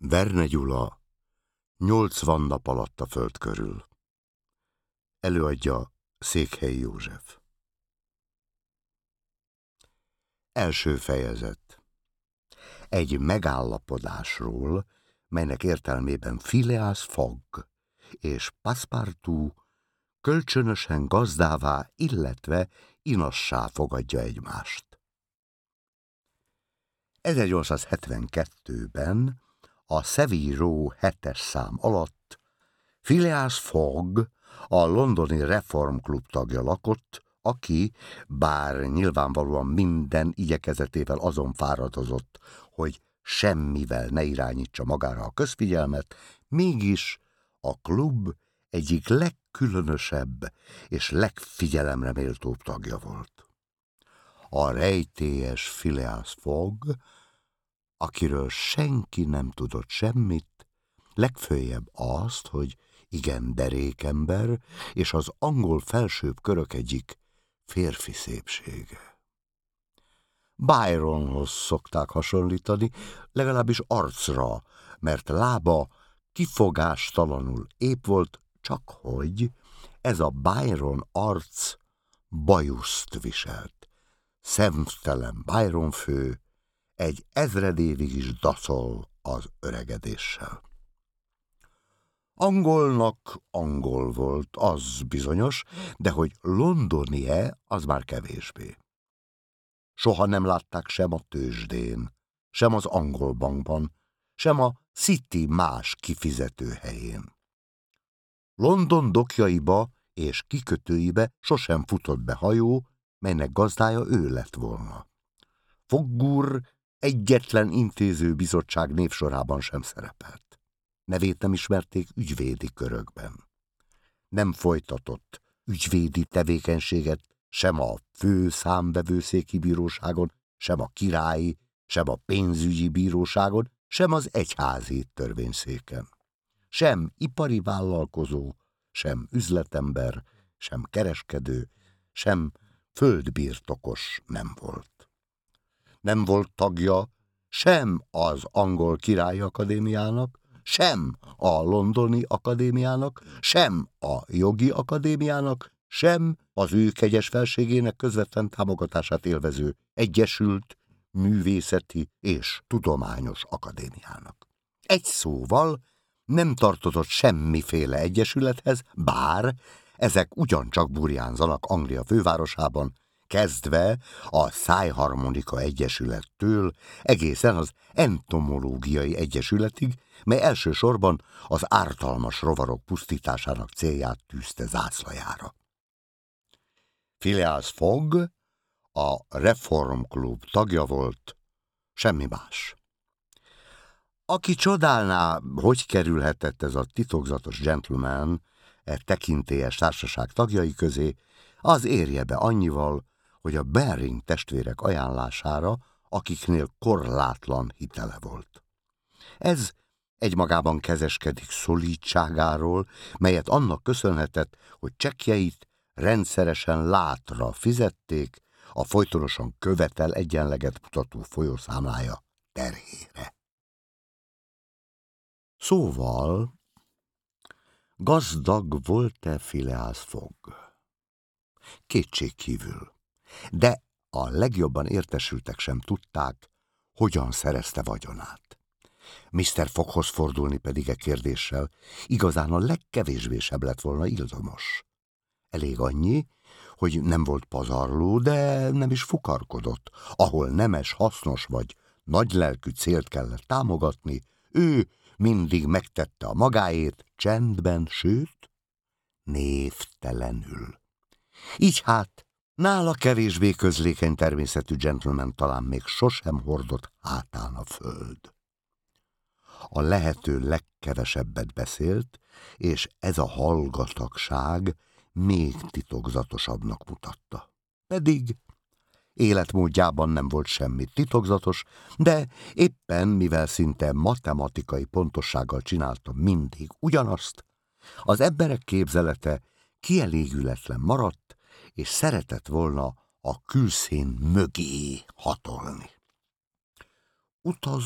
Verne Gyula, 80 nap alatt a föld körül. Előadja Székhelyi József. Első fejezet. Egy megállapodásról, melynek értelmében Phileas Fogg és Passepartout kölcsönösen gazdává, illetve inassá fogadja egymást. 1872-ben a Savile Row 7-es szám alatt Phileas Fogg a londoni Reform Club tagja lakott, aki, bár nyilvánvalóan minden igyekezetével azon fáradozott, hogy semmivel ne irányítsa magára a közfigyelmet, mégis a klub egyik legkülönösebb és legfigyelemre méltóbb tagja volt. A rejtélyes Phileas Fogg, akiről senki nem tudott semmit, legföljebb azt, hogy igen derékember, és az angol felsőbb körök egyik férfi szépsége. Byronhoz szokták hasonlítani, legalábbis arcra, mert lába kifogástalanul épp volt, csak hogy ez a Byron arc bajuszt viselt. Szemtelen Byron fő egy ezredévig is dacol az öregedéssel. Angolnak angol volt, az bizonyos, de hogy londoni-e, az már kevésbé. Soha nem látták sem a tőzsdén, sem az angol bankban, sem a City más kifizetőhelyén. London dokjaiba és kikötőibe sosem futott be hajó, melynek gazdája ő lett volna. Fogg úr egyetlen intézőbizottság névsorában sem szerepelt. Nevét nem ismerték ügyvédi körökben. Nem folytatott ügyvédi tevékenységet sem a fő számvevőszéki bíróságon, sem a királyi, sem a pénzügyi bíróságon, sem az egyházi törvényszéken. Sem ipari vállalkozó, sem üzletember, sem kereskedő, sem földbirtokos nem volt. Nem volt tagja sem az Angol Királyi Akadémiának, sem a Londoni Akadémiának, sem a Jogi Akadémiának, sem az ő kegyes felségének közvetlen támogatását élvező Egyesült Művészeti és Tudományos Akadémiának. Egy szóval nem tartozott semmiféle egyesülethez, bár ezek ugyancsak burjánzanak Anglia fővárosában, kezdve a Szájharmonika Egyesülettől egészen az Entomológiai Egyesületig, mely elsősorban az ártalmas rovarok pusztításának célját tűzte zászlajára. Phileas Fogg a Reform Club tagja volt, semmi más. Aki csodálná, hogy kerülhetett ez a titokzatos gentleman tekintélyes társaság tagjai közé, az érje be annyival, hogy a Baring testvérek ajánlására, akiknél korlátlan hitele volt. Ez egymagában kezeskedik szolídságáról, melyet annak köszönhetett, hogy csekkjeit rendszeresen látra fizették a folytonosan követel egyenleget mutató folyószámlája terhére. Szóval gazdag volt-e Phileas Fogg? Kétségkívül. De a legjobban értesültek sem tudták, hogyan szerezte vagyonát. Mr. Fogghoz fordulni pedig e kérdéssel igazán a legkevésbé sem lett volna ildomos. Elég annyi, hogy nem volt pazarló, de nem is fukarkodott. Ahol nemes, hasznos vagy nagylelkű célt kellett támogatni, ő mindig megtette a magáét, csendben, sőt, névtelenül. Így hát nála kevésbé közlékeny természetű gentleman talán még sosem hordott hátán a föld. A lehető legkevesebbet beszélt, és ez a hallgatagság még titokzatosabbnak mutatta. Pedig életmódjában nem volt semmi titokzatos, de éppen mivel szinte matematikai pontossággal csinálta mindig ugyanazt, az emberek képzelete kielégületlen maradt, és szeretett volna a külszín mögé hatolni. Utazó